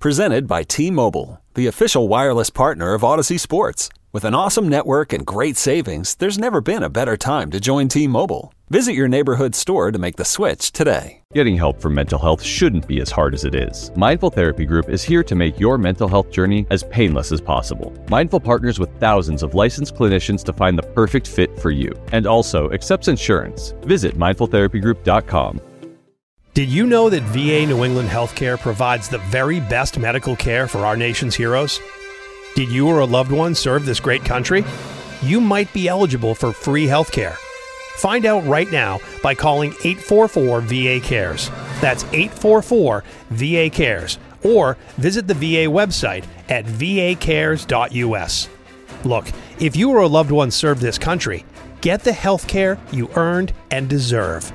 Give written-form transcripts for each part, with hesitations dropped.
Presented by T-Mobile, the official wireless partner of Odyssey Sports. With an awesome network and great savings, there's never been a better time to join T-Mobile. Visit your neighborhood store to make the switch today. Getting help for mental health shouldn't be as hard as it is. Mindful Therapy Group is here to make your mental health journey as painless as possible. Mindful partners with thousands of licensed clinicians to find the perfect fit for you, and also accepts insurance. Visit mindfultherapygroup.com. Did you know that VA New England Healthcare provides the very best medical care for our nation's heroes? Did you or a loved one serve this great country? You might be eligible for free healthcare. Find out right now by calling 844-VA-CARES. That's 844-VA-CARES. Or visit the VA website at vacares.us. Look, if you or a loved one served this country, get the healthcare you earned and deserve.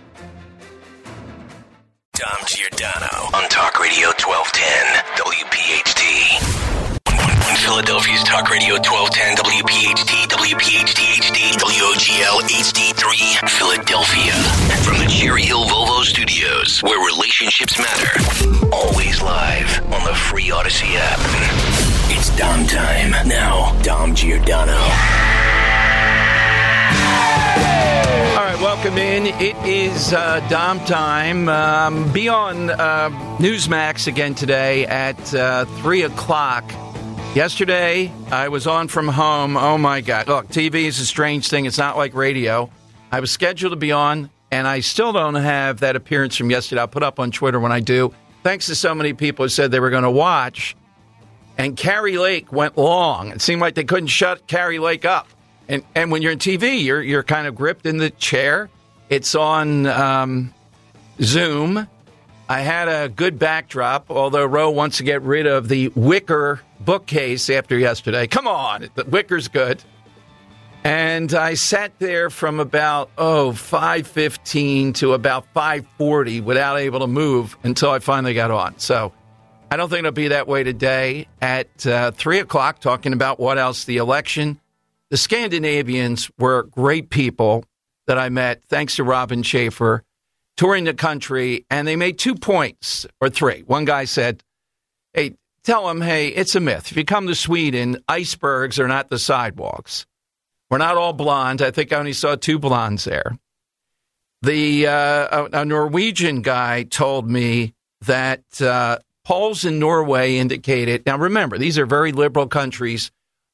Dom Giordano on Talk Radio 1210 WPHT. Philadelphia's Talk Radio 1210 WPHT, WPHT HD, WOGL HD3, Philadelphia. From the Cherry Hill Volvo Studios, where relationships matter. Always live on the free Odyssey app. It's Dom time. Now, Dom Giordano. All right, welcome in. It is Dom time. Be on Newsmax again today at 3 o'clock. Yesterday, I was on from home. Oh, my God. Look, TV is a strange thing. It's not like radio. I was scheduled to be on, and I still don't have that appearance from yesterday. I'll put up on Twitter when I do. Thanks to so many people who said they were going to watch. And Carrie Lake went long. It seemed like they couldn't shut Carrie Lake up. And when you're in TV, you're kind of gripped in the chair. It's on Zoom. I had a good backdrop, although Roe wants to get rid of the wicker bookcase after yesterday. Come on, the wicker's good. And I sat there from about 5:15 to about 5:40 without able to move until I finally got on. So I don't think it'll be that way today at 3 o'clock, talking about what else, the election. The Scandinavians were great people that I met, thanks to Robin Schaefer, touring the country, and they made 2 points, or 3. One guy said, hey, tell them, hey, it's a myth. If you come to Sweden, icebergs are not the sidewalks. We're not all blonde. I think I only saw 2 blondes there. A Norwegian guy told me that polls in Norway indicated, now remember, these are very liberal countries,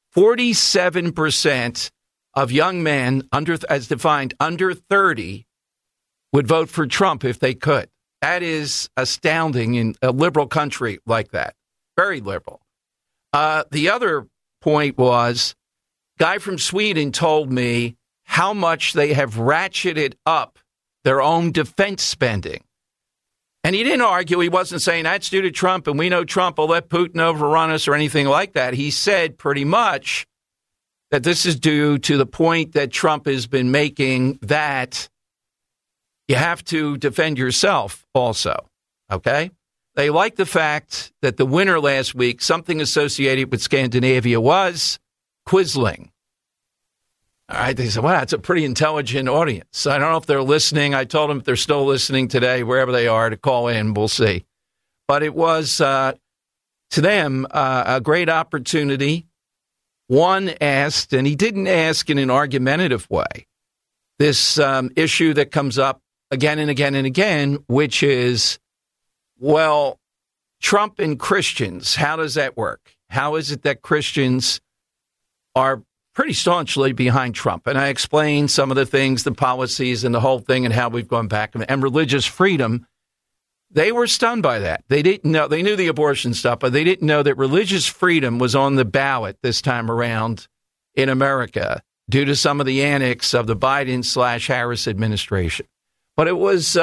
47% of young men, as defined, under 30, would vote for Trump if they could. That is astounding in a liberal country like that. Very liberal. The other point was, guy from Sweden told me how much they have ratcheted up their own defense spending. And he didn't argue. He wasn't saying that's due to Trump and we know Trump will let Putin overrun us or anything like that. He said pretty much that this is due to the point that Trump has been making that you have to defend yourself also, okay? They like the fact that the winner last week, something associated with Scandinavia, was Quisling. All right, they said, well, that's a pretty intelligent audience. I don't know if they're listening. I told them if they're still listening today, wherever they are, to call in. We'll see. But it was, to them, a great opportunity. One asked, and he didn't ask in an argumentative way, this issue that comes up again and again and again, which is, well, Trump and Christians, how does that work? How is it that Christians are pretty staunchly behind Trump? And I explained some of the things, the policies and the whole thing and how we've gone back. And religious freedom, they were stunned by that. They didn't know, they knew the abortion stuff, but they didn't know that religious freedom was on the ballot this time around in America due to some of the annex of the Biden/Harris administration. But it was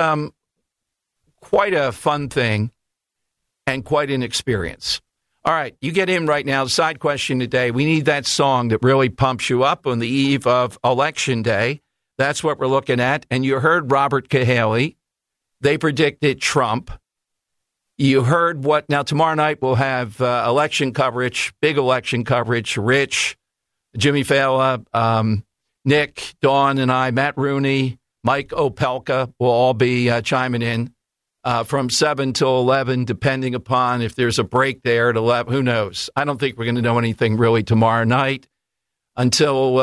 quite a fun thing and quite an experience. All right, you get in right now. The side question today, we need that song that really pumps you up on the eve of Election Day. That's what we're looking at. And you heard Robert Cahaly. They predicted Trump. You heard what, now tomorrow night we'll have election coverage, big election coverage. Rich, Jimmy Fallon, Nick, Dawn and I, Matt Rooney, Mike Opelka will all be chiming in. from 7 till 11, depending upon if there's a break there at 11. Who knows? I don't think we're going to know anything really tomorrow night until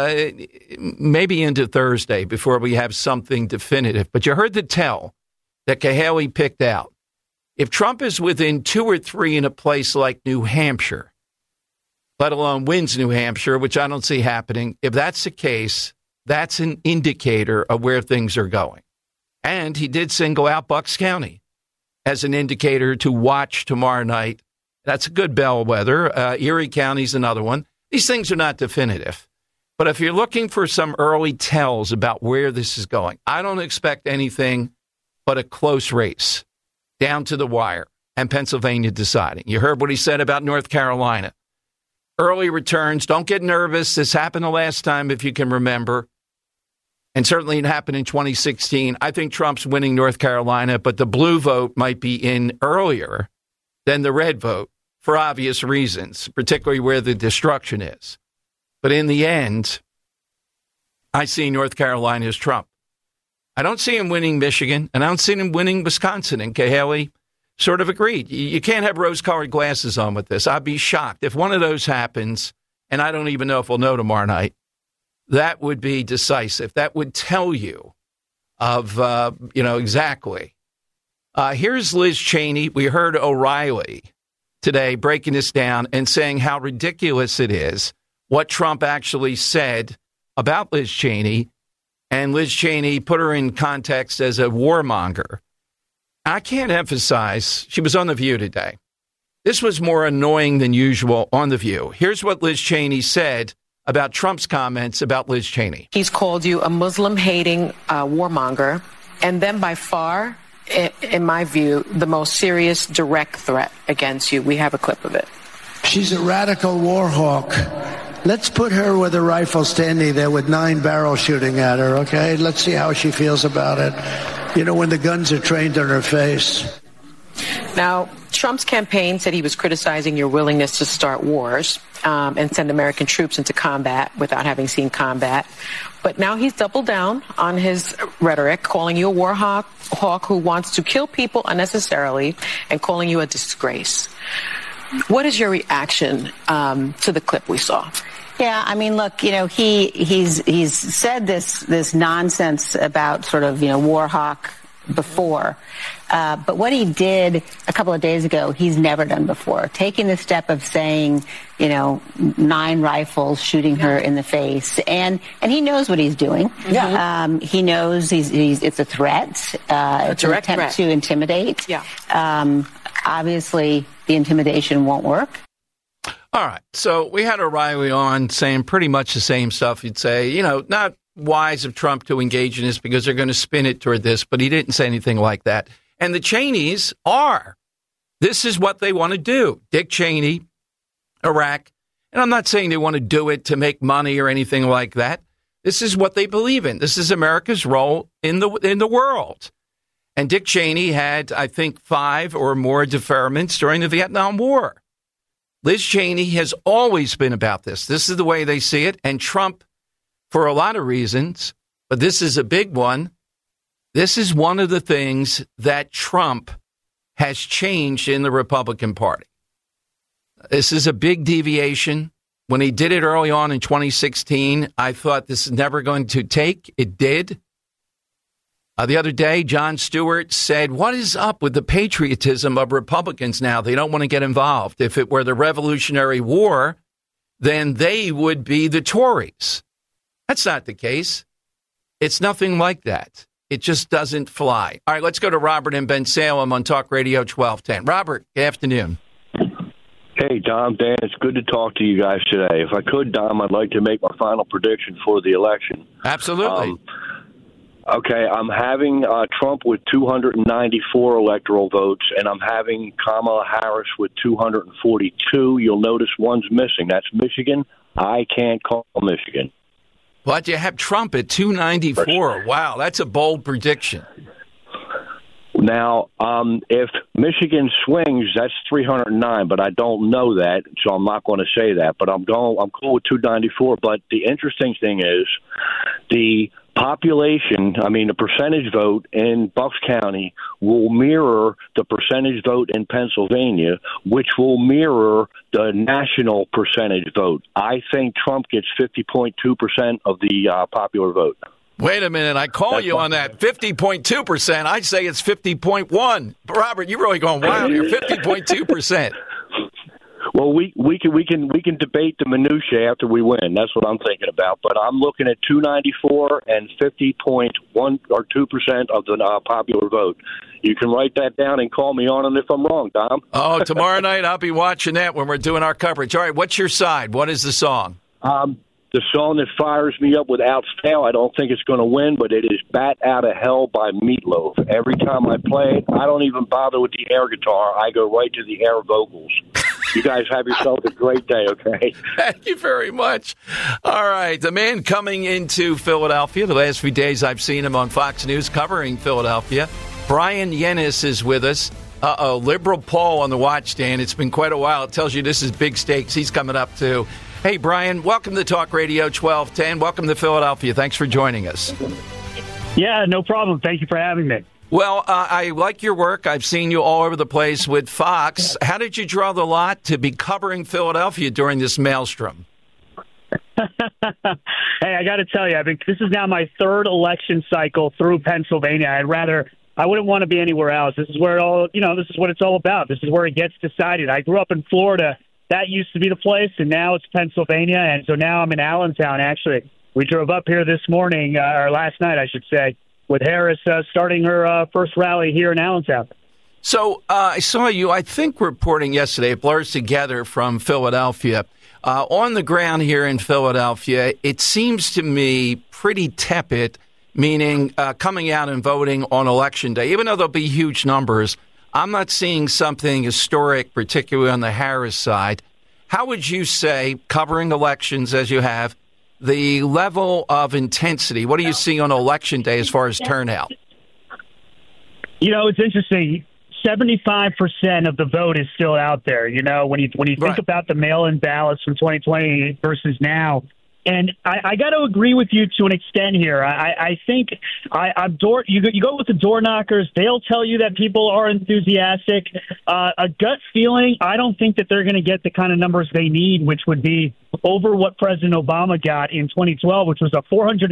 maybe into Thursday before we have something definitive. But you heard the tell that Cahaly picked out. If Trump is within 2 or 3 in a place like New Hampshire, let alone wins New Hampshire, which I don't see happening, if that's the case, that's an indicator of where things are going. And he did single out Bucks County as an indicator to watch tomorrow night. That's a good bellwether. Erie County's another one. These things are not definitive. But if you're looking for some early tells about where this is going, I don't expect anything but a close race down to the wire and Pennsylvania deciding. You heard what he said about North Carolina. Early returns. Don't get nervous. This happened the last time, if you can remember. And certainly it happened in 2016. I think Trump's winning North Carolina, but the blue vote might be in earlier than the red vote for obvious reasons, particularly where the destruction is. But in the end, I see North Carolina as Trump. I don't see him winning Michigan, and I don't see him winning Wisconsin. And Cahaly sort of agreed. You can't have rose-colored glasses on with this. I'd be shocked if one of those happens, and I don't even know if we'll know tomorrow night. That would be decisive. That would tell you of, exactly. Here's Liz Cheney. We heard O'Reilly today breaking this down and saying how ridiculous it is what Trump actually said about Liz Cheney. And Liz Cheney put her in context as a warmonger. I can't emphasize, she was on The View today. This was more annoying than usual on The View. Here's what Liz Cheney said about Trump's comments about Liz Cheney. He's called you a Muslim-hating warmonger, and then by far, in my view, the most serious direct threat against you. We have a clip of it. She's a radical war hawk. Let's put her with a rifle standing there with 9 barrels shooting at her, okay? Let's see how she feels about it. You know, when the guns are trained on her face. Now, Trump's campaign said he was criticizing your willingness to start wars and send American troops into combat without having seen combat. But now he's doubled down on his rhetoric, calling you a war hawk who wants to kill people unnecessarily and calling you a disgrace. What is your reaction to the clip we saw? Yeah, I mean, look, he's said this nonsense about sort of, war hawk before. But what he did a couple of days ago, he's never done before. Taking the step of saying, 9 rifles shooting her in the face. And he knows what he's doing. Yeah. He knows it's a threat. It's an attempt threat to intimidate. Yeah. Obviously, the intimidation won't work. All right. So we had O'Reilly on saying pretty much the same stuff. You'd say, not wise of Trump to engage in this because they're going to spin it toward this, but he didn't say anything like that. And the Cheneys are. This is what they want to do. Dick Cheney, Iraq. And I'm not saying they want to do it to make money or anything like that. This is what they believe in. This is America's role in the world. And Dick Cheney had, I think, 5 or more deferments during the Vietnam War. Liz Cheney has always been about this. This is the way they see it. And Trump, for a lot of reasons, but this is a big one. This is one of the things that Trump has changed in the Republican Party. This is a big deviation. When he did it early on in 2016, I thought this is never going to take. It did. The other day, Jon Stewart said, what is up with the patriotism of Republicans now? They don't want to get involved. If it were the Revolutionary War, then they would be the Tories. That's not the case. It's nothing like that. It just doesn't fly. All right, let's go to Robert in Bensalem on Talk Radio 1210. Robert, good afternoon. Hey, Dom, Dan, it's good to talk to you guys today. If I could, Dom, I'd like to make my final prediction for the election. Absolutely. Okay, I'm having Trump with 294 electoral votes, and I'm having Kamala Harris with 242. You'll notice one's missing. That's Michigan. I can't call Michigan. But you have Trump at 294. Wow, that's a bold prediction. Now, if Michigan swings, that's 309, but I don't know that, so I'm not going to say that. But I'm cool with 294. But the interesting thing is the population, the percentage vote in Bucks County will mirror the percentage vote in Pennsylvania, which will mirror the national percentage vote. I think Trump gets 50.2% of the popular vote. Wait a minute. I call you on that. 50.2%. I'd say it's 50.1. Robert, you're really going wild here. 50.2%. Well, we can debate the minutiae after we win. That's what I'm thinking about. But I'm looking at 294 and 50.1 or 2% of the popular vote. You can write that down and call me on it if I'm wrong, Dom. Oh, tomorrow night I'll be watching that when we're doing our coverage. All right, what's your side? What is the song? The song that fires me up without fail, I don't think it's going to win, but it is Bat Out of Hell by Meatloaf. Every time I play it, I don't even bother with the air guitar. I go right to the air vocals. You guys have yourself a great day, okay? Thank you very much. All right, the man coming into Philadelphia. The last few days I've seen him on Fox News covering Philadelphia. Brian Yennis is with us. Liberal poll on the watchstand. It's been quite a while. It tells you this is big stakes. He's coming up, too. Hey, Brian, welcome to Talk Radio 1210. Welcome to Philadelphia. Thanks for joining us. Yeah, no problem. Thank you for having me. Well, I like your work. I've seen you all over the place with Fox. How did you draw the lot to be covering Philadelphia during this maelstrom? Hey, I got to tell you, this is now my third election cycle through Pennsylvania. I wouldn't want to be anywhere else. This is where this is what it's all about. This is where it gets decided. I grew up in Florida. That used to be the place, and now it's Pennsylvania, and so now I'm in Allentown, actually. We drove up here this morning, or last night, I should say, with Harris starting her first rally here in Allentown. So I saw you, I think, reporting yesterday, it blurs together from Philadelphia. On the ground here in Philadelphia, it seems to me pretty tepid, meaning coming out and voting on Election Day. Even though there'll be huge numbers, I'm not seeing something historic, particularly on the Harris side. How would you say, covering elections as you have, the level of intensity, what do you see on Election Day as far as turnout? It's interesting. 75% of the vote is still out there. When you think about the mail-in ballots from 2020 versus now, and I got to agree with you to an extent here. I think you go with the door knockers. They'll tell you that people are enthusiastic. A gut feeling, I don't think that they're going to get the kind of numbers they need, which would be over what President Obama got in 2012, which was a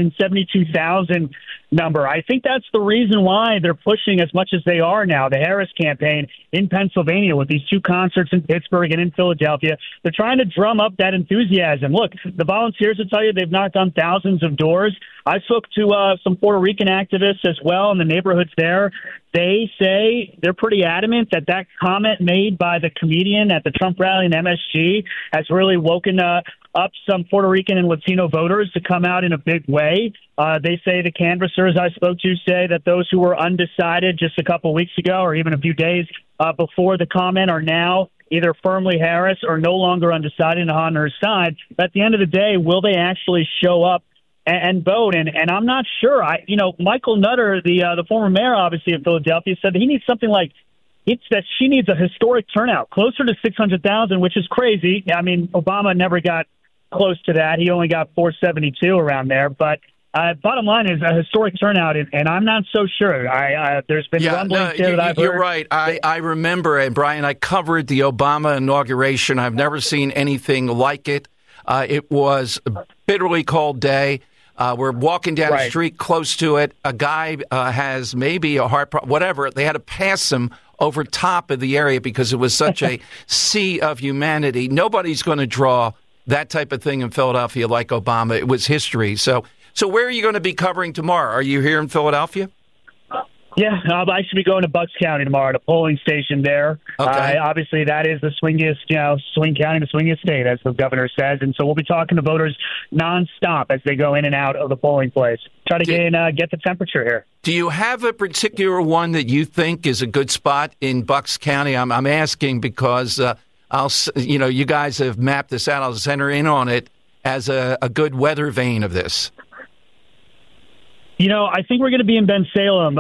472,000 number. I think that's the reason why they're pushing as much as they are now, the Harris campaign in Pennsylvania with these two concerts in Pittsburgh and in Philadelphia. They're trying to drum up that enthusiasm. Look, the volunteers will tell you they've knocked on thousands of doors. I spoke to some Puerto Rican activists as well in the neighborhoods there. They say they're pretty adamant that comment made by the comedian at the Trump rally in MSG has really woken up some Puerto Rican and Latino voters to come out in a big way. They say the canvassers I spoke to say that those who were undecided just a couple weeks ago or even a few days before the comment are now either firmly Harris or no longer undecided on her side. But at the end of the day, will they actually show up and vote? And I'm not sure. Michael Nutter, the former mayor, obviously, of Philadelphia, said that he needs something like she needs a historic turnout, closer to 600,000, which is crazy. Obama never got close to that. He only got 472 around there. But bottom line is a historic turnout, and I'm not so sure. There's been rumblings here that I've heard. You're right. I remember, and Brian, I covered the Obama inauguration. I've never seen anything like it. It was a bitterly cold day. We're walking down the street close to it. A guy has maybe a heart problem, whatever. They had to pass him over top of the area because it was such a sea of humanity. Nobody's going to draw that type of thing in Philadelphia like Obama. It was history. So where are you going to be covering tomorrow? Are you here in Philadelphia? Yeah, I should be going to Bucks County tomorrow, the polling station there. Okay. Obviously, that is the swingiest, swing county, the swingiest state, as the governor says. And so we'll be talking to voters nonstop as they go in and out of the polling place. Try to get the temperature here. Do you have a particular one that you think is a good spot in Bucks County? I'm asking because you guys have mapped this out. I'll center in on it as a good weather vane of this. I think we're going to be in Bensalem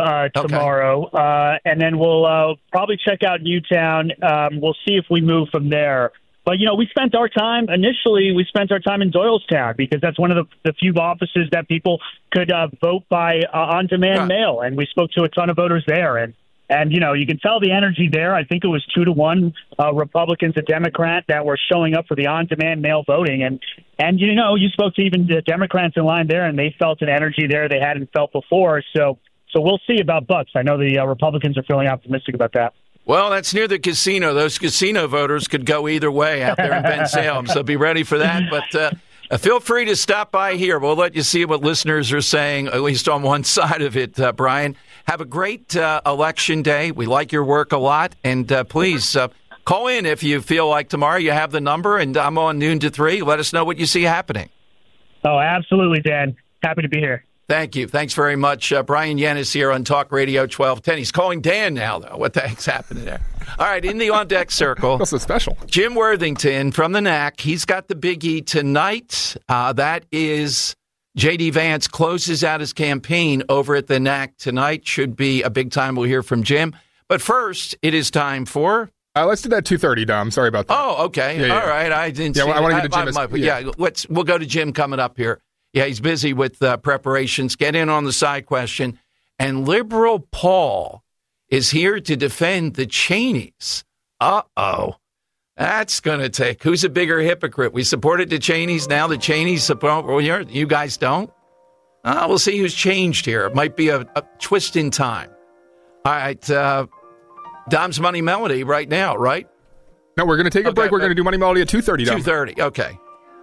tomorrow, and then we'll probably check out Newtown. We'll see if we move from there. But, we spent our time in Doylestown because that's one of the few offices that people could vote by on-demand mail. And we spoke to a ton of voters there. And you can tell the energy there. I think it was 2-1 Republicans and Democrats that were showing up for the on-demand mail voting. And you spoke to even the Democrats in line there, and they felt an energy there they hadn't felt before. So we'll see about Bucks. I know the Republicans are feeling optimistic about that. Well, that's near the casino. Those casino voters could go either way out there in Ben Salem, so be ready for that. But feel free to stop by here. We'll let you see what listeners are saying, at least on one side of it, Brian. Have a great election day. We like your work a lot. And please call in if you feel like tomorrow you have the number, and I'm on noon to 3. Let us know what you see happening. Oh, absolutely, Dan. Happy to be here. Thank you. Thanks very much. Brian Yennis here on Talk Radio 1210. He's calling Dan now, though. What the heck's happening there? All right, in the on-deck circle. That's so special. Jim Worthington from the NAC. He's got the biggie tonight. That is J.D. Vance closes out his campaign over at the NAC tonight. Should be a big time. We'll hear from Jim. But first, it is time for... let's do that 2:30, Dom. Sorry about that. Oh, okay. Yeah. All right. I didn't see I want to get to Jim. We'll go to Jim coming up here. Yeah, he's busy with preparations. Get in on the side question. And Liberal Paul is here to defend the Cheneys. Uh-oh. That's going to take. Who's a bigger hypocrite? We supported the Cheneys. Now the Cheneys support. Well, you guys don't? We'll see who's changed here. It might be a twist in time. All right. Dom's Money Melody right now, right? No, we're going to take a break. We're going to do Money Melody at 2:30, Dom. 2:30. Okay.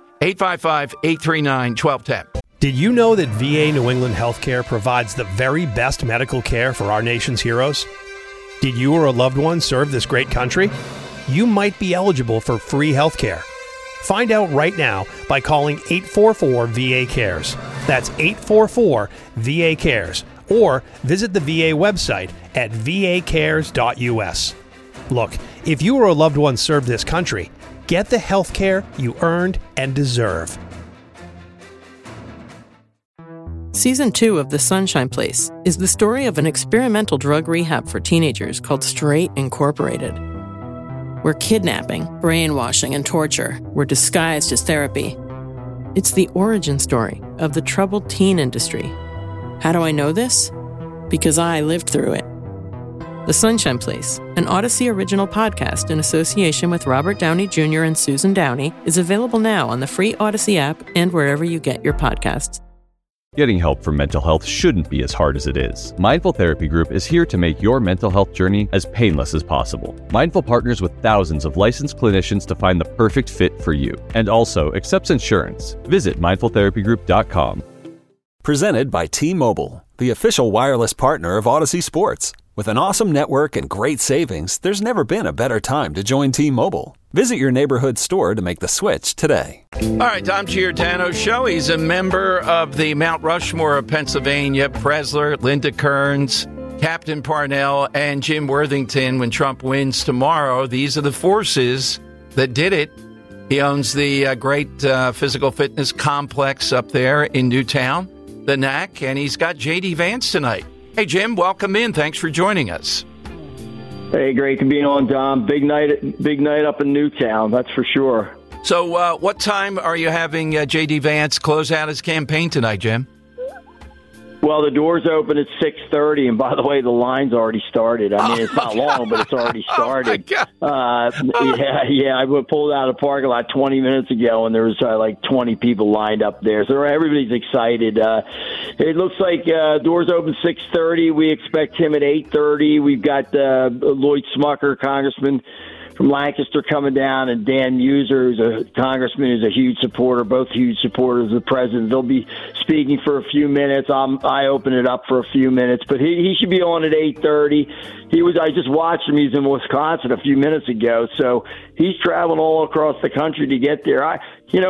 855-839-1210. Did you know that VA New England Healthcare provides the very best medical care for our nation's heroes? Did you or a loved one serve this great country? You might be eligible for free healthcare. Find out right now by calling 844-VA-CARES. That's 844-VA-CARES. Or visit the VA website at vacares.us. Look, if you or a loved one served this country, get the health care you earned and deserve. Season 2 of The Sunshine Place is the story of an experimental drug rehab for teenagers called Straight Incorporated, where kidnapping, brainwashing, and torture were disguised as therapy. It's the origin story of the troubled teen industry. How do I know this? Because I lived through it. The Sunshine Place, an Odyssey original podcast in association with Robert Downey Jr. and Susan Downey, is available now on the free Odyssey app and wherever you get your podcasts. Getting help for mental health shouldn't be as hard as it is. Mindful Therapy Group is here to make your mental health journey as painless as possible. Mindful partners with thousands of licensed clinicians to find the perfect fit for you, and also accepts insurance. Visit mindfultherapygroup.com. Presented by T-Mobile, the official wireless partner of Odyssey Sports. With an awesome network and great savings, there's never been a better time to join T-Mobile. Visit your neighborhood store to make the switch today. All right, Tom Giordano Show. He's a member of the Mount Rushmore of Pennsylvania. Presler, Linda Kearns, Captain Parnell, and Jim Worthington. When Trump wins tomorrow, these are the forces that did it. He owns the great physical fitness complex up there in Newtown, the NAC, and he's got J.D. Vance tonight. Hey, Jim, welcome in. Thanks for joining us. Hey, great to be on, Dom. Big night up in Newtown, that's for sure. So what time are you having J.D. Vance close out his campaign tonight, Jim? Well, the doors open at 6:30, and by the way, the line's already started. I mean, it's not long, but it's already started. Yeah, I pulled out of the parking lot 20 minutes ago, and there was like 20 people lined up there. So everybody's excited. It looks like doors open 6:30. We expect him at 8:30. We've got Lloyd Smucker, Congressman from Lancaster, coming down, and Dan Muser, who's a congressman, who's a huge supporter, both huge supporters of the president. They'll be speaking for a few minutes. I open it up for a few minutes, but he should be on at 8:30. I just watched him. He's in Wisconsin a few minutes ago, so he's traveling all across the country to get there. I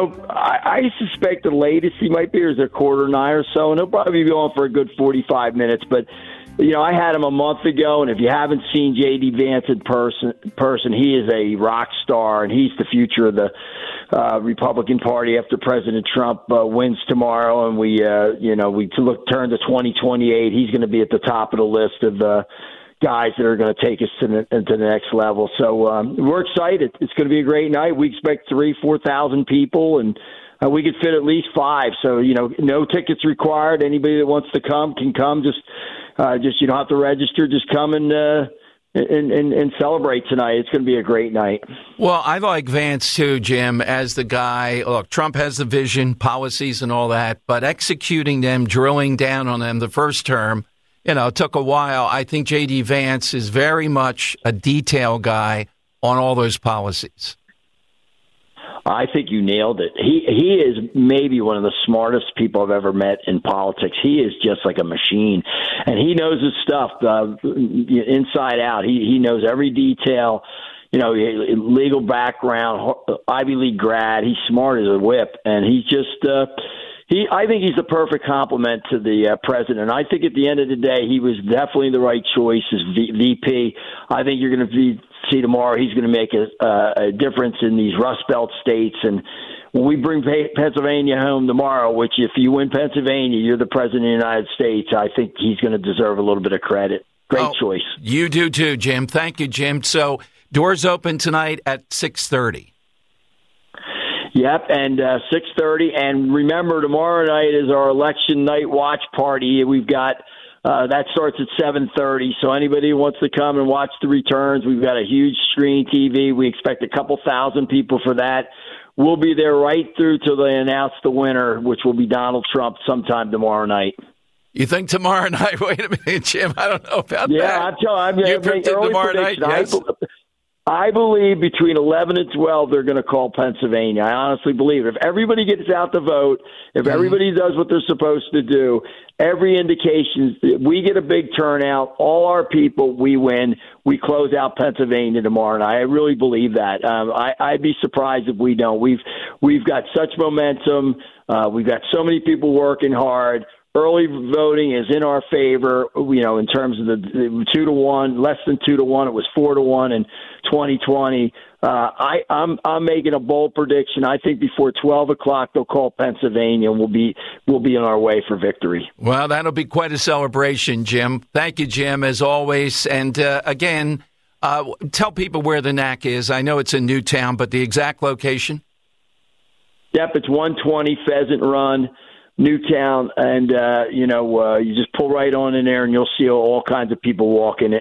suspect the latest he might be is a 8:45 or so, and he'll probably be on for a good 45 minutes, but I had him a month ago, and if you haven't seen J.D. Vance in person, he is a rock star, and he's the future of the Republican Party after President Trump wins tomorrow, and we turn to 2028. He's going to be at the top of the list of guys that are going to take us to the next level. So we're excited. It's going to be a great night. We expect 3,000-4,000 people, and we could fit at least 5. So, no tickets required. Anybody that wants to come can come. Just you don't have to register. Just come and celebrate tonight. It's going to be a great night. Well, I like Vance too, Jim, as the guy. Look, Trump has the vision, policies and all that, but executing them, drilling down on them the first term, it took a while. I think J.D. Vance is very much a detail guy on all those policies. I think you nailed it. He is maybe one of the smartest people I've ever met in politics. He is just like a machine, and he knows his stuff inside out. He knows every detail. Legal background, Ivy League grad. He's smart as a whip, and he's just. I think he's the perfect complement to the president. I think at the end of the day, he was definitely the right choice as VP. I think you're going to see tomorrow he's going to make a difference in these Rust Belt states. And when we bring Pennsylvania home tomorrow, which if you win Pennsylvania, you're the president of the United States, I think he's going to deserve a little bit of credit. Great choice. You do too, Jim. Thank you, Jim. So doors open tonight at 6:30. Yep, and 6:30. And remember, tomorrow night is our election night watch party. We've got that starts at 7:30. So anybody who wants to come and watch the returns, we've got a huge screen TV. We expect a couple thousand people for that. We'll be there right through till they announce the winner, which will be Donald Trump sometime tomorrow night. You think tomorrow night? Wait a minute, Jim. I don't know about that. Yeah, I'm you predicted tomorrow night, yes? I believe between 11 and 12 they're going to call Pennsylvania. I honestly believe it. If everybody gets out to vote, if everybody does what they're supposed to do, every indication, we get a big turnout, all our people, we win. We close out Pennsylvania tomorrow night. I really believe that. I'd be surprised if we don't. We've got such momentum. We've got so many people working hard. Early voting is in our favor, in terms of the 2-1, less than 2-1. It was 4-1 in 2020. I'm making a bold prediction. I think before 12 o'clock they'll call Pennsylvania, and we'll be on our way for victory. Well, that'll be quite a celebration, Jim. Thank you, Jim, as always. And again, tell people where the NAC is. I know it's in Newtown, but the exact location? Yep, it's 120 Pheasant Run, Newtown, and you just pull right on in there, and you'll see all kinds of people walking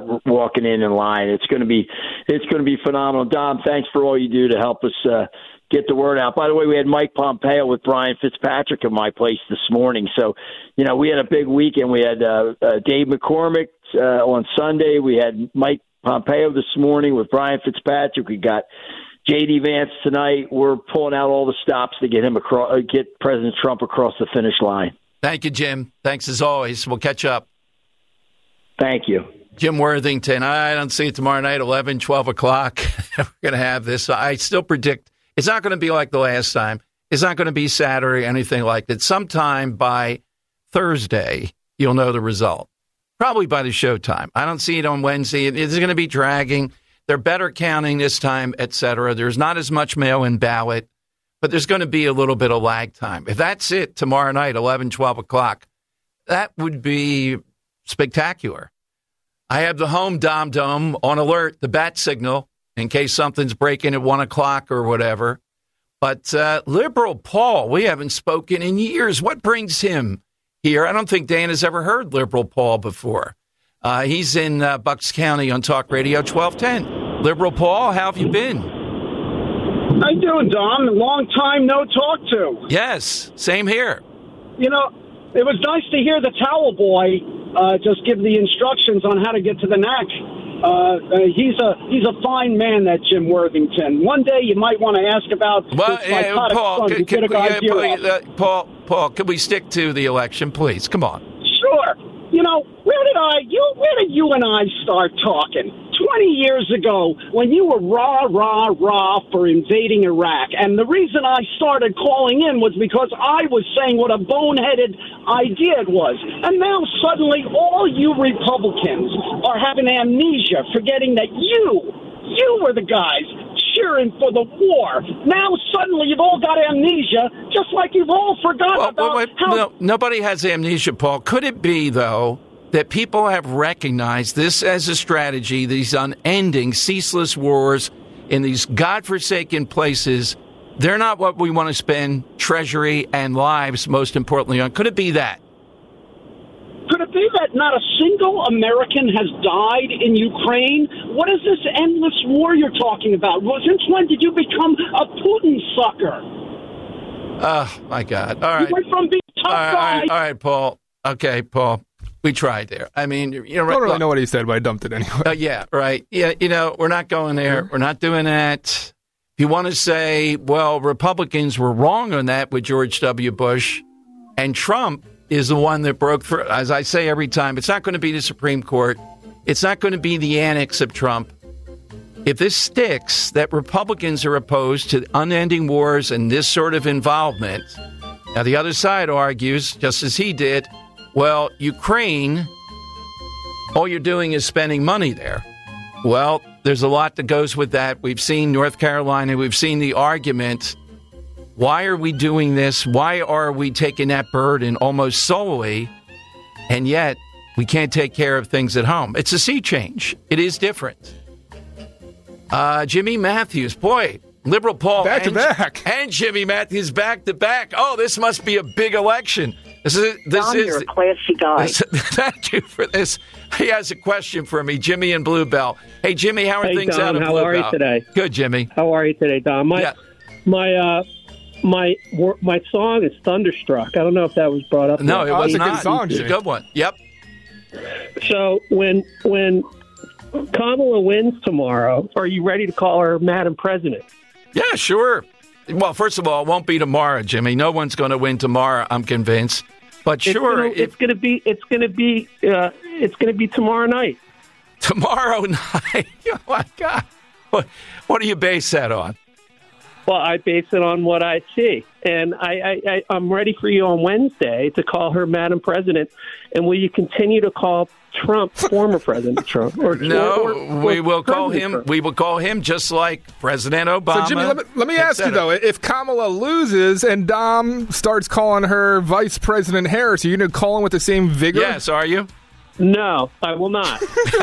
in line. It's going to be phenomenal. Dom, thanks for all you do to help us get the word out. By the way, we had Mike Pompeo with Brian Fitzpatrick at my place this morning. So, we had a big weekend. We had Dave McCormick on Sunday. We had Mike Pompeo this morning with Brian Fitzpatrick. We got J.D. Vance tonight. We're pulling out all the stops to get President Trump across the finish line. Thank you, Jim. Thanks as always. We'll catch up. Thank you. Jim Worthington. I don't see it tomorrow night, 11, 12 o'clock. We're going to have this. I still predict it's not going to be like the last time. It's not going to be Saturday, anything like that. Sometime by Thursday, you'll know the result. Probably by the showtime. I don't see it on Wednesday. It's going to be dragging. They're better counting this time, et cetera. There's not as much mail-in ballot, but there's going to be a little bit of lag time. If that's it tomorrow night, 11, 12 o'clock, that would be spectacular. I have the home Dom on alert, the bat signal, in case something's breaking at 1 o'clock or whatever. But Liberal Paul, we haven't spoken in years. What brings him here? I don't think Dan has ever heard Liberal Paul before. He's in Bucks County on Talk Radio 1210. Liberal Paul, how have you been? How you doing, Dom? Long time no talk to. Yes, same here. It was nice to hear the towel boy just give the instructions on how to get to the NAC. He's a fine man, that Jim Worthington. One day you might want to ask about Paul, can we stick to the election, please? Come on. Sure. Where did you and I start talking? 20 years ago, when you were rah for invading Iraq. And the reason I started calling in was because I was saying what a boneheaded idea it was. And now suddenly all you Republicans are having amnesia, forgetting that you were the guys cheering for the war. Now suddenly you've all got amnesia, just like you've all forgotten No, nobody has amnesia, Paul. Could it be, though, that people have recognized this as a strategy, these unending, ceaseless wars in these godforsaken places. They're not what we want to spend treasury and lives, most importantly, on. Could it be that? Could it be that not a single American has died in Ukraine? What is this endless war you're talking about? Well, since when did you become a Putin sucker? Oh, my God. All right. You went from being tough guy. All right, Paul. Okay, Paul. We tried there. I mean, I don't really know what he said, but I dumped it anyway. Yeah, right. Yeah, we're not going there. We're not doing that. If you want to say, well, Republicans were wrong on that with George W. Bush, and Trump is the one that broke through. As I say every time, it's not going to be the Supreme Court. It's not going to be the annex of Trump. If this sticks, that Republicans are opposed to unending wars and this sort of involvement. Now, the other side argues, just as he did, well, Ukraine, all you're doing is spending money there. Well, there's a lot that goes with that. We've seen North Carolina. We've seen the argument. Why are we doing this? Why are we taking that burden almost solely? And yet we can't take care of things at home. It's a sea change. It is different. Jimmy Matthews, boy, liberal Paul. Back to back. And Jimmy Matthews back to back. Oh, this must be a big election. You're a classy guy. Thank you for this. He has a question for me, Jimmy in Bluebell. Hey, Jimmy, how are things Dom, out in how Bluebell? are you today? Good, Jimmy. How are you today, Dom? My song is Thunderstruck. I don't know if that was brought up. No, it was not. It's a good song, It's a good one. Yep. So when Kamala wins tomorrow, are you ready to call her Madam President? Yeah, sure. Well, first of all, it won't be tomorrow, Jimmy. No one's going to win tomorrow, I'm convinced. But sure, it's going to be tomorrow night. Tomorrow night. Oh my God! What do you base that on? Well, I base it on what I see, and I'm ready for you on Wednesday to call her Madam President. And will you continue to call Trump former President Trump? We will call him. Trump. We will call him just like President Obama. So, Jimmy, let me ask you though: if Kamala loses and Dom starts calling her Vice President Harris, are you going to call him with the same vigor? Yes, are you? No, I will not.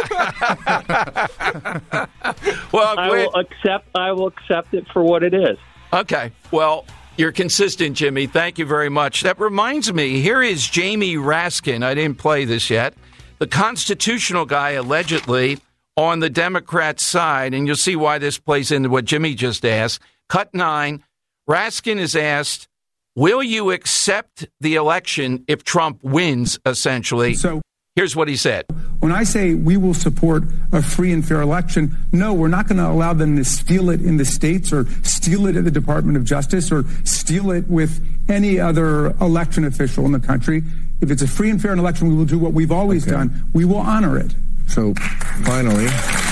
Well, I will accept it for what it is. Okay. Well, you're consistent, Jimmy. Thank you very much. That reminds me, here is Jamie Raskin. I didn't play this yet. The constitutional guy, allegedly, on the Democrat side, and you'll see why this plays into what Jimmy just asked. Cut 9, Raskin is asked, will you accept the election if Trump wins, essentially? So here's what he said. When I say we will support a free and fair election, no, we're not going to allow them to steal it in the states or steal it at the Department of Justice or steal it with any other election official in the country. If it's a free and fair election, we will do what we've always done. We will honor it. So, finally.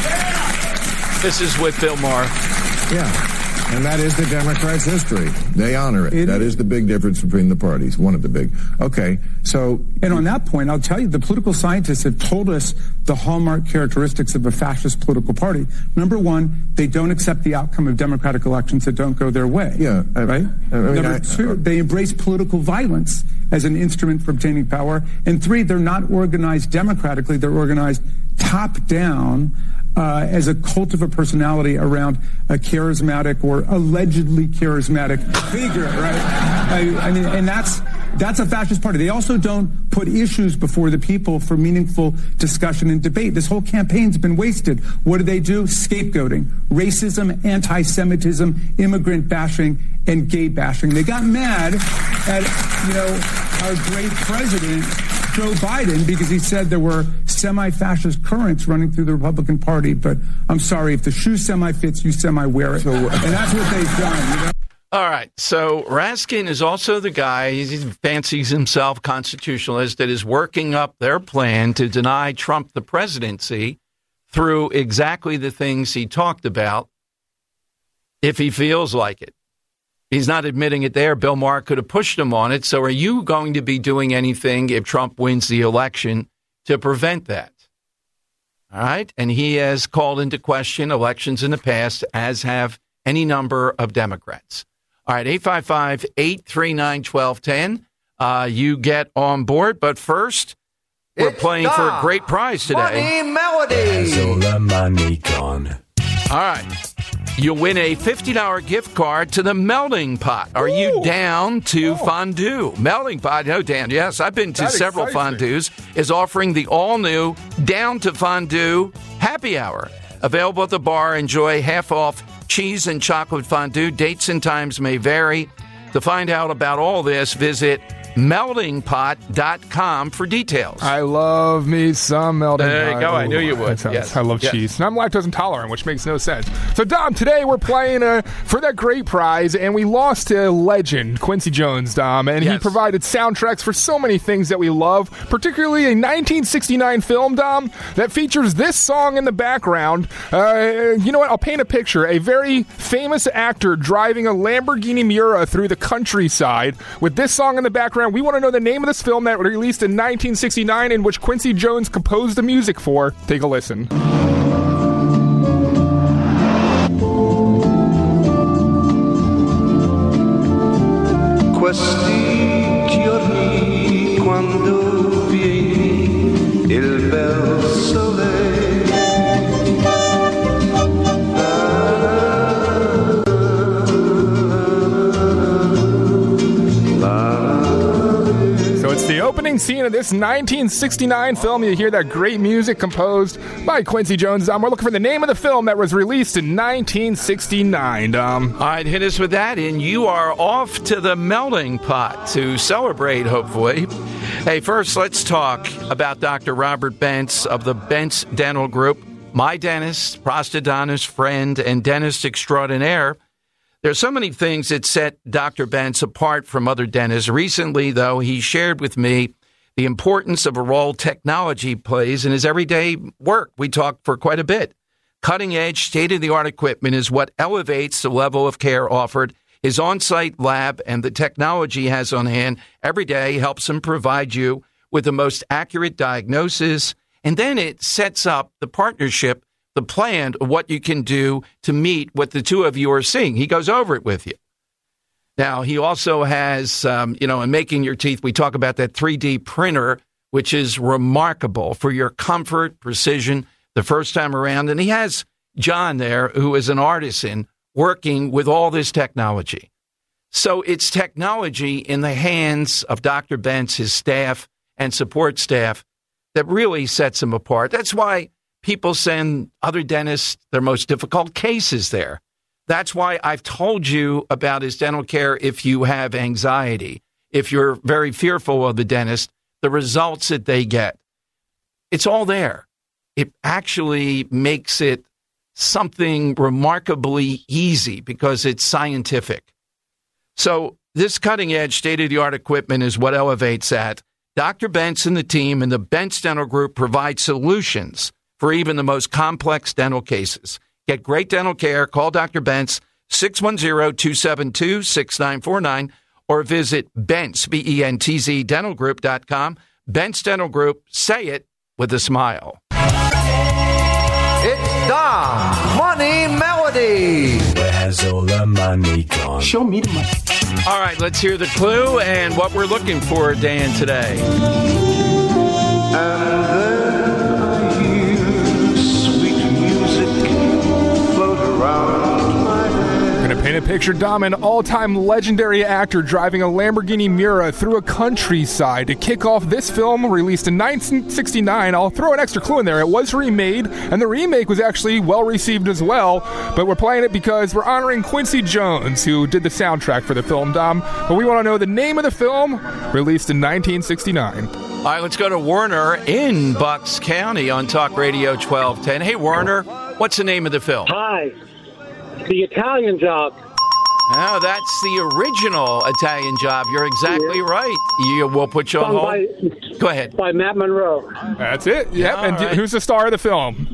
This is with Bill Maher. Yeah. And that is the Democrats' history. They honor it. That is the big difference between the parties. One of the big. Okay, so... And on that point, I'll tell you, the political scientists have told us the hallmark characteristics of a fascist political party. Number one, they don't accept the outcome of democratic elections that don't go their way. Yeah. Right? Number two, they embrace political violence as an instrument for obtaining power. And three, they're not organized democratically. They're organized top-down as a cult of a personality around a charismatic or allegedly charismatic figure, right? I mean, and that's a fascist party. They also don't put issues before the people for meaningful discussion and debate. This whole campaign's been wasted. What do? Scapegoating, racism, anti-Semitism, immigrant bashing, and gay bashing. They got mad at, our great president, Joe Biden, because he said there were semi-fascist currents running through the Republican Party. But I'm sorry, if the shoe semi-fits, you semi-wear it. And that's what they've done. All right. So Raskin is also the guy, he fancies himself constitutionalist, that is working up their plan to deny Trump the presidency through exactly the things he talked about if he feels like it. He's not admitting it there. Bill Maher could have pushed him on it. So are you going to be doing anything if Trump wins the election to prevent that? All right. And he has called into question elections in the past, as have any number of Democrats. All right. 855-839-1210. You get on board. But first, We're playing for a great prize today. Money Melody. All right. You'll win a $50 gift card to the Melting Pot. Are you down to fondue? Melting Pot, no, Dan. Yes, I've been to several fondues. Is offering the all-new Down to Fondue Happy Hour. Available at the bar. Enjoy half-off cheese and chocolate fondue. Dates and times may vary. To find out about all this, visit meltingpot.com for details. I love me some melting pot. There you go. I knew you would. Yes. I love cheese. And I'm lactose intolerant, which makes no sense. So, Dom, today we're playing for that great prize, and we lost to legend Quincy Jones, Dom, and he provided soundtracks for so many things that we love, particularly a 1969 film, Dom, that features this song in the background. You know what? I'll paint a picture. A very famous actor driving a Lamborghini Miura through the countryside with this song in the background. We want to know the name of this film that was released in 1969 in which Quincy Jones composed the music for. Take a listen. Questi giorni quando vieni il bel sole. It's the opening scene of this 1969 film. You hear that great music composed by Quincy Jones. We're looking for the name of the film that was released in 1969. All right, hit us with that, and you are off to the Melting Pot to celebrate, hopefully. Hey, first, let's talk about Dr. Robert Bentz of the Bentz Dental Group, my dentist, prosthodontist, friend, and dentist extraordinaire. There's so many things that set Dr. Bentz apart from other dentists. Recently, though, he shared with me the importance of a role technology plays in his everyday work. We talked for quite a bit. Cutting-edge, state-of-the-art equipment is what elevates the level of care offered. His on-site lab and the technology he has on hand every day helps him provide you with the most accurate diagnosis, and then it sets up the partnership, the plan of what you can do to meet what the two of you are seeing. He goes over it with you. Now, he also has, in making your teeth, we talk about that 3D printer, which is remarkable for your comfort, precision, the first time around. And he has John there, who is an artisan, working with all this technology. So it's technology in the hands of Dr. Bentz, his staff, and support staff that really sets him apart. That's why people send other dentists their most difficult cases there. That's why I've told you about his dental care if you have anxiety, if you're very fearful of the dentist, the results that they get. It's all there. It actually makes it something remarkably easy because it's scientific. So this cutting-edge, state-of-the-art equipment is what elevates that. Dr. Bentz and the team and the Bentz Dental Group provide solutions for even the most complex dental cases. Get great dental care. Call Dr. Bentz, 610-272-6949, or visit Bentz, B-E-N-T-Z, dentalgroup.com. Bentz Dental Group, say it with a smile. It's the Money Melody. Where has all the money gone? Show me the money. All right, let's hear the clue and what we're looking for, Dan, today. And then I hear sweet music float around my head. Gonna paint a picture, Dom, an all-time legendary actor driving a Lamborghini Miura through a countryside to kick off this film released in 1969. I'll throw an extra clue in there. It was remade, and the remake was actually well-received as well, but we're playing it because we're honoring Quincy Jones, who did the soundtrack for the film, Dom. But we want to know the name of the film, released in 1969. All right, let's go to Werner in Bucks County on Talk Radio 1210. Hey, Werner, what's the name of the film? Hi, The Italian Job. Oh, that's the original Italian Job. You're exactly right. We'll put you on hold. Go ahead. By Matt Monroe. That's it. Yep. And who's the star of the film?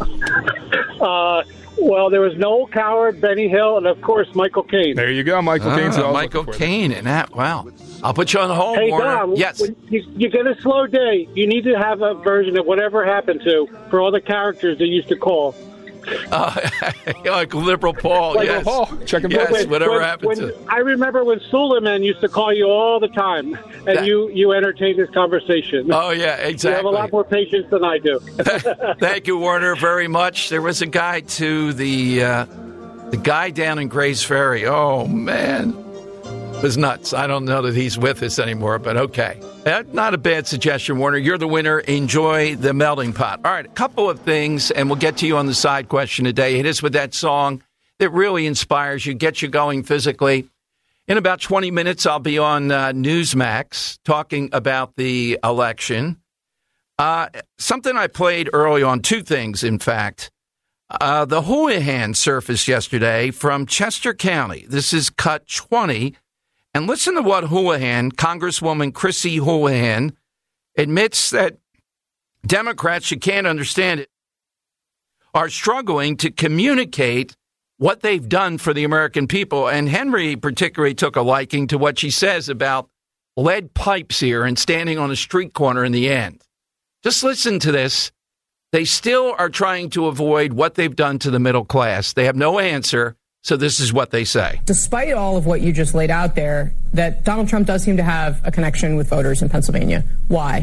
Well, there was Noel Coward, Benny Hill, and, of course, Michael Caine. There you go, Michael Caine. Michael Caine in that. Wow. I'll put you on hold, Hey, Warner. Dom, yes. when you get a slow day, you need to have a version of Whatever Happened To for all the characters they used to call. Like Liberal Paul, like yes. Paul. Checking yes, whatever happened to I remember when Suleiman used to call you all the time, and you entertained this conversation. Oh, yeah, exactly. You have a lot more patience than I do. Thank you, Warner, very much. There was a guy to the guy down in Grays Ferry. Oh, man. It was nuts. I don't know that he's with us anymore, but okay. Not a bad suggestion, Warner. You're the winner. Enjoy the melting pot. All right, a couple of things, and we'll get to you on the side question today. Hit us with that song that really inspires you, gets you going physically. In about 20 minutes, I'll be on Newsmax talking about the election. Something I played early on, two things, in fact. The Houlihan surfaced yesterday from Chester County. This is cut 20. And listen to what Houlihan, Congresswoman Chrissy Houlihan, admits that Democrats, you can't understand it, are struggling to communicate what they've done for the American people. And Henry particularly took a liking to what she says about lead pipes here and standing on a street corner in the end. Just listen to this. They still are trying to avoid what they've done to the middle class. They have no answer. So this is what they say. Despite all of what you just laid out there, that Donald Trump does seem to have a connection with voters in Pennsylvania. Why?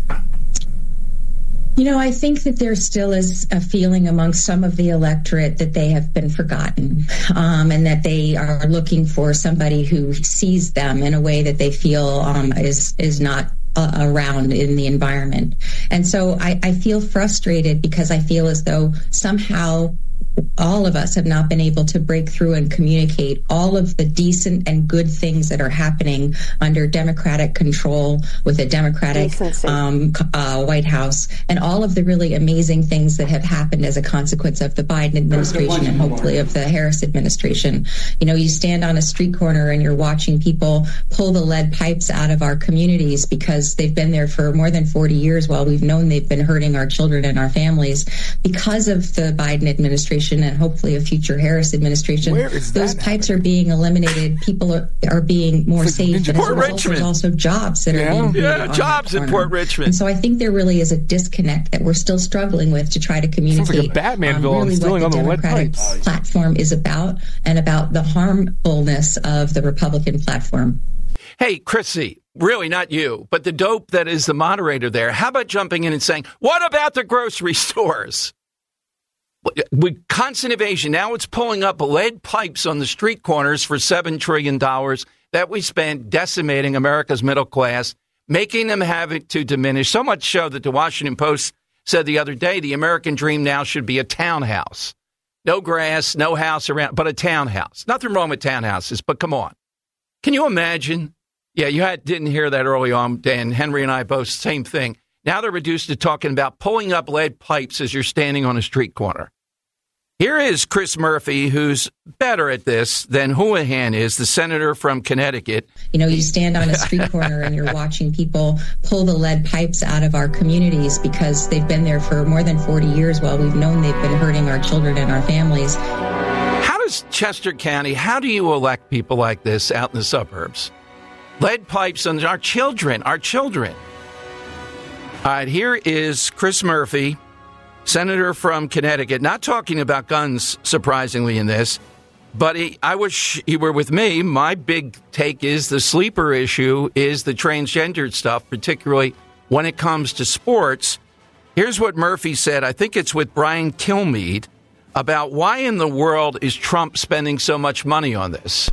You know, I think that there still is a feeling among some of the electorate that they have been forgotten, and that they are looking for somebody who sees them in a way that they feel is not around in the environment. And so I feel frustrated because I feel as though somehow all of us have not been able to break through and communicate all of the decent and good things that are happening under Democratic control with a Democratic White House, and all of the really amazing things that have happened as a consequence of the Biden administration and hopefully of the Harris administration. You know, you stand on a street corner and you're watching people pull the lead pipes out of our communities because they've been there for more than 40 years while we've known they've been hurting our children and our families. Because of the Biden administration and hopefully a future Harris administration, those pipes are being eliminated. People are being more safe. And Port Richmond. There's also jobs that are being created jobs in Port Richmond. And so I think there really is a disconnect that we're still struggling with to try to communicate. Sounds like a Batman villain really stealing what the on the lead Democratic pipes. platform is about and about the harmfulness of the Republican platform. Hey, Chrissy, really not you, but the dope that is the moderator there. How about jumping in and saying, what about the grocery stores? With constant evasion, now it's pulling up lead pipes on the street corners for $7 trillion that we spent decimating America's middle class, making them have it to diminish. So much so that the Washington Post said the other day the American dream now should be a townhouse. No grass, no house around, but a townhouse. Nothing wrong with townhouses, but come on. Can you imagine? Yeah, you didn't hear that early on, Dan. Henry and I both, same thing. Now they're reduced to talking about pulling up lead pipes as you're standing on a street corner. Here is Chris Murphy, who's better at this than Houlihan is, the senator from Connecticut. You know, you stand on a street corner and you're watching people pull the lead pipes out of our communities because they've been there for more than 40 years while we've known they've been hurting our children and our families. How does Chester County, how do you elect people like this out in the suburbs? Lead pipes on our children, All right, here is Chris Murphy, senator from Connecticut, not talking about guns, surprisingly, in this, but I wish he were with me. My big take is the sleeper issue is the transgendered stuff, particularly when it comes to sports. Here's what Murphy said, I think it's with Brian Kilmeade, about why in the world is Trump spending so much money on this?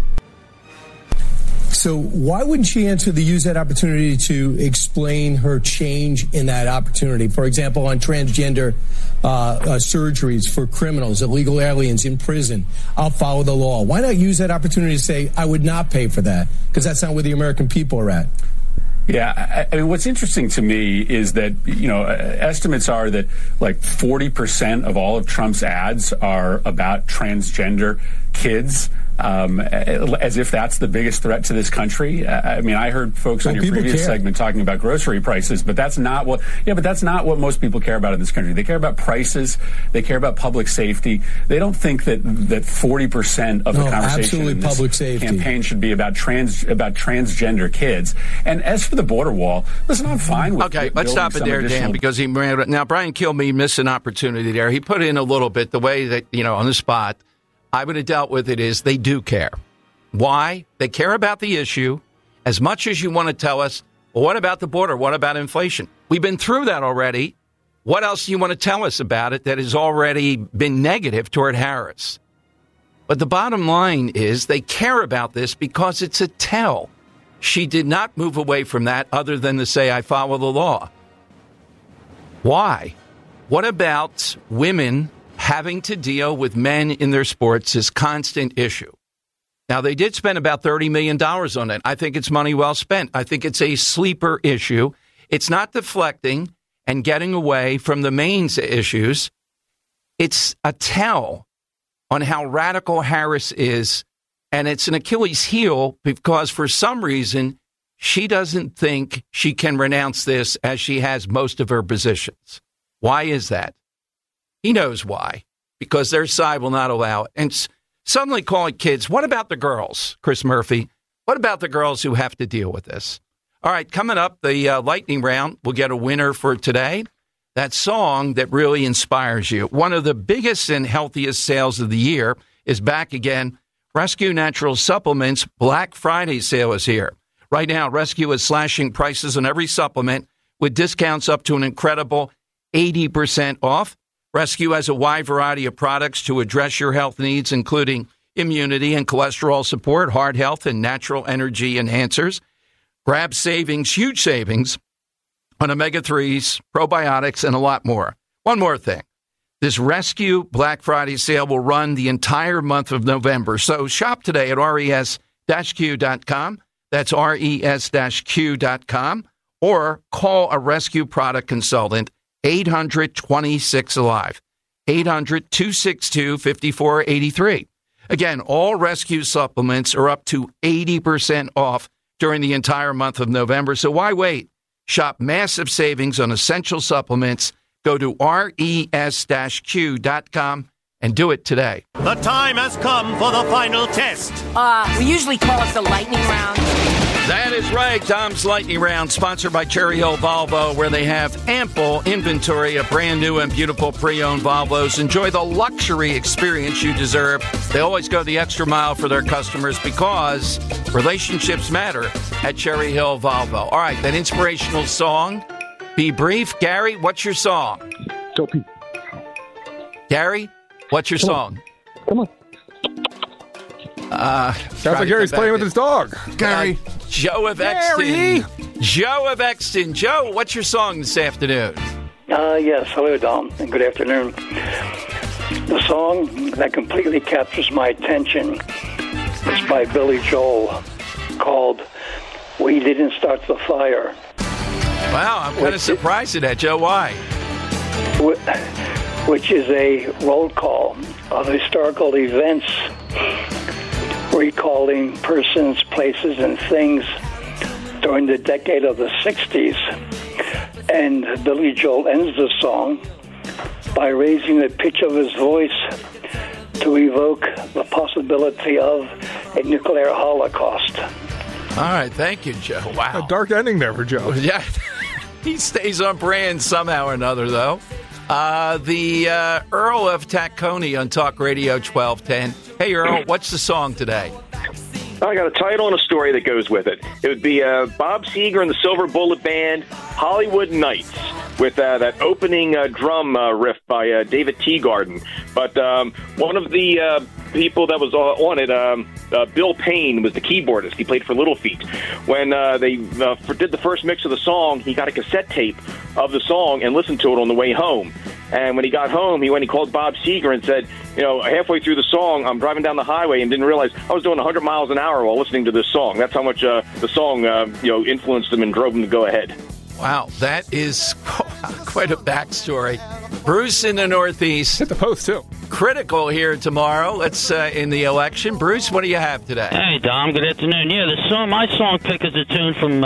So why wouldn't she use that opportunity to explain her change in that opportunity? For example, on transgender surgeries for criminals, illegal aliens in prison, I'll follow the law. Why not use that opportunity to say, I would not pay for that? Because that's not where the American people are at. Yeah, I mean, what's interesting to me is that, you know, estimates are that like 40% of all of Trump's ads are about transgender kids as if that's the biggest threat to this country. I mean, I heard folks on your previous segment talking about grocery prices, but that's not what most people care about in this country. They care about prices. They care about public safety. They don't think that 40% of the conversation in this campaign should be about transgender kids. And as for the border wall, listen, I'm fine with Okay, let's stop it there, Dan, because now Brian Kilmeade missed an opportunity there. He put in a little bit the way that, on the spot. I would have dealt with it is they do care. Why? They care about the issue as much as you want to tell us, well, what about the border? What about inflation? We've been through that already. What else do you want to tell us about it that has already been negative toward Harris? But the bottom line is they care about this because it's a tell. She did not move away from that other than to say, I follow the law. Why? What about women having to deal with men in their sports is constant issue? Now, they did spend about $30 million on it. I think it's money well spent. I think it's a sleeper issue. It's not deflecting and getting away from the main issues. It's a tell on how radical Harris is, and it's an Achilles heel because for some reason she doesn't think she can renounce this as she has most of her positions. Why is that? He knows why, because their side will not allow it. And suddenly calling kids, what about the girls, Chris Murphy? What about the girls who have to deal with this? All right, coming up, the lightning round. We'll get a winner for today. That song that really inspires you. One of the biggest and healthiest sales of the year is back again. Rescue Natural Supplements Black Friday sale is here. Right now, Rescue is slashing prices on every supplement with discounts up to an incredible 80% off. Rescue has a wide variety of products to address your health needs, including immunity and cholesterol support, heart health, and natural energy enhancers. Grab savings, huge savings, on omega-3s, probiotics, and a lot more. One more thing. This Rescue Black Friday sale will run the entire month of November. So shop today at res-q.com. That's res-q.com. Or call a Rescue product consultant, 800-26-ALIVE, 800-262-5483. Again, all Rescue supplements are up to 80% off during the entire month of November. So why wait? Shop massive savings on essential supplements. Go to res-q.com and do it today. The time has come for the final test. We usually call it the lightning round. That is right. Tom's Lightning Round, sponsored by Cherry Hill Volvo, where they have ample inventory of brand new and beautiful pre-owned Volvos. Enjoy the luxury experience you deserve. They always go the extra mile for their customers because relationships matter at Cherry Hill Volvo. All right, that inspirational song. Be brief. Gary, what's your song? Dopey. Gary, what's your song? Come on. Sounds like Gary's playing with his dog. Gary. Joe of Exton. Joe of Exton. Joe, what's your song this afternoon? Yes. Hello, Dom, and good afternoon. The song that completely captures my attention is by Billy Joel, called We Didn't Start the Fire. Wow, I'm kind of surprised at that, Joe. Why? Which is a roll call of historical events, recalling persons, places, and things during the decade of the 60s. And Billy Joel ends the song by raising the pitch of his voice to evoke the possibility of a nuclear holocaust. All right, thank you, Joe. Wow. A dark ending there for Joe. Yeah, he stays on brand somehow or another, though. The Earl of Tacony on Talk Radio 1210. Hey, Earl, what's the song today? I got a title and a story that goes with it. It would be Bob Seger and the Silver Bullet Band, Hollywood Nights, with that opening drum riff by David Teagarden. But one of the people that was on it, Bill Payne, was the keyboardist. He played for Little Feat. When they did the first mix of the song, he got a cassette tape of the song and listened to it on the way home. And when he got home, he called Bob Seger and said, halfway through the song, I'm driving down the highway and didn't realize I was doing 100 miles an hour while listening to this song. That's how much the song, influenced him and drove him to go ahead. Wow, that is quite a backstory. Bruce in the Northeast. Hit the post, too. critical here tomorrow. Let's in the election. Bruce, what do you have today? Hey, Dom. Good afternoon. Yeah, my song pick is a tune from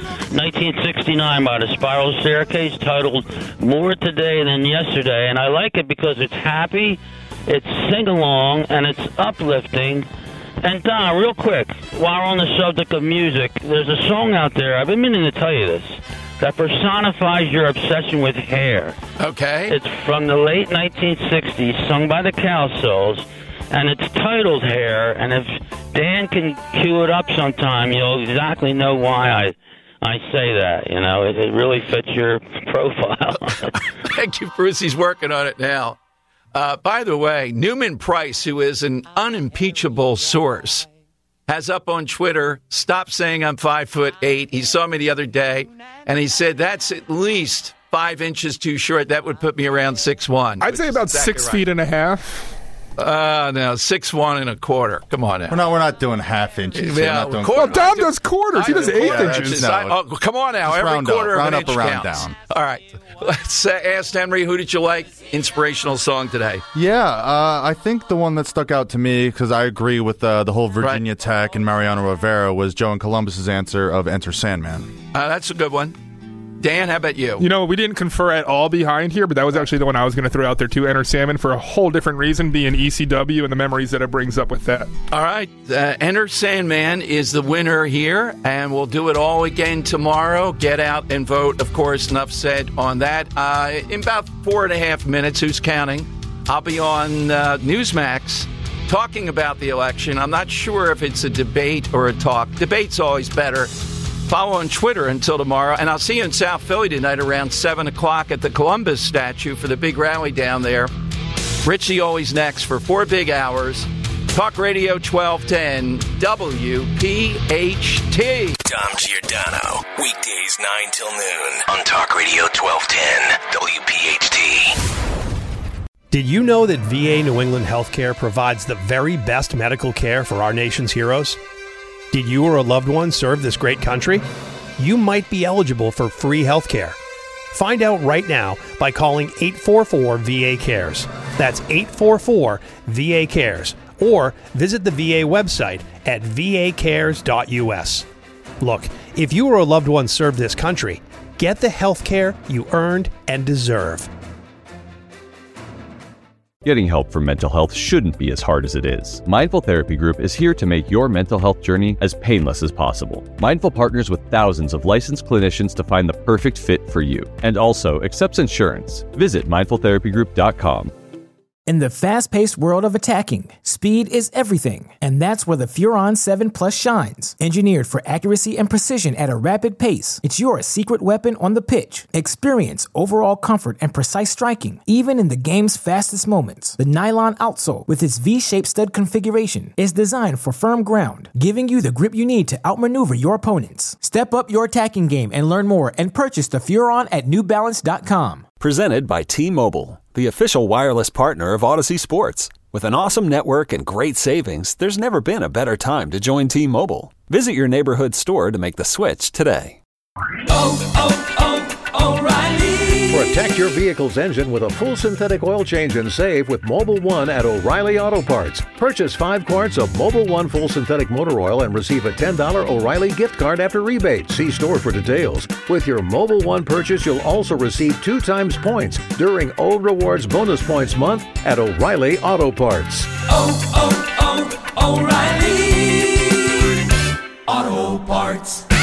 1969 by the Spiral Staircase titled "More Today Than Yesterday," and I like it because it's happy, it's sing-along, and it's uplifting. And Don, real quick, while we're on the subject of music, there's a song out there, I've been meaning to tell you this, that personifies your obsession with hair. Okay. It's from the late 1960s, sung by the Cowsills, and it's titled Hair, and if Dan can cue it up sometime, you'll exactly know why I say that. You know, it really fits your profile. Thank you, Bruce. He's working on it now. By the way, Newman Price, who is an unimpeachable source, has up on Twitter, stop saying I'm 5'8". He saw me the other day, and he said that's at least 5 inches too short. That would put me around 6'1". I'd say about exactly 6 feet and a half. No, 6'1" and a quarter. Come on now. We're not doing half inches. Yeah, Well, Dom does quarters. He does 8 inches. Come on now. Just every quarter round of an up, inch round counts. down. All right. Let's ask Henry, who did you like? Inspirational song today. Yeah, I think the one that stuck out to me, because I agree with the whole Virginia Tech and Mariano Rivera, was Joe and Columbus's answer of Enter Sandman. That's a good one. Dan, how about you? You know, we didn't confer at all behind here, but that was actually the one I was going to throw out there too, Enter Sandman, for a whole different reason, being ECW and the memories that it brings up with that. All right. Enter Sandman is the winner here, and we'll do it all again tomorrow. Get out and vote. Of course, enough said on that. In about 4.5 minutes, who's counting? I'll be on Newsmax talking about the election. I'm not sure if it's a debate or a talk. Debate's always better. Follow on Twitter until tomorrow, and I'll see you in South Philly tonight around 7 o'clock at the Columbus statue for the big rally down there. Richie always next for 4 big hours. Talk Radio 1210 WPHT. Dom Giordano, weekdays 9 till noon on Talk Radio 1210 WPHT. Did you know that VA New England Healthcare provides the very best medical care for our nation's heroes? Did you or a loved one serve this great country? You might be eligible for free health care. Find out right now by calling 844-VA-CARES. That's 844-VA-CARES. Or visit the VA website at vacares.us. Look, if you or a loved one served this country, get the health care you earned and deserve. Getting help for mental health shouldn't be as hard as it is. Mindful Therapy Group is here to make your mental health journey as painless as possible. Mindful partners with thousands of licensed clinicians to find the perfect fit for you, and also accepts insurance. Visit mindfultherapygroup.com. In the fast-paced world of attacking, speed is everything, and that's where the Furon 7 Plus shines. Engineered for accuracy and precision at a rapid pace, it's your secret weapon on the pitch. Experience overall comfort and precise striking, even in the game's fastest moments. The nylon outsole, with its V-shaped stud configuration, is designed for firm ground, giving you the grip you need to outmaneuver your opponents. Step up your attacking game and learn more, and purchase the Furon at NewBalance.com. Presented by T-Mobile, the official wireless partner of Odyssey Sports. With an awesome network and great savings, there's never been a better time to join T-Mobile. Visit your neighborhood store to make the switch today. O'Reilly! Protect your vehicle's engine with a full synthetic oil change and save with Mobil 1 at O'Reilly Auto Parts. Purchase 5 quarts of Mobil 1 full synthetic motor oil and receive a $10 O'Reilly gift card after rebate. See store for details. With your Mobil 1 purchase, you'll also receive 2 times points during O Rewards Bonus Points Month at O'Reilly Auto Parts. O'Reilly Auto Parts.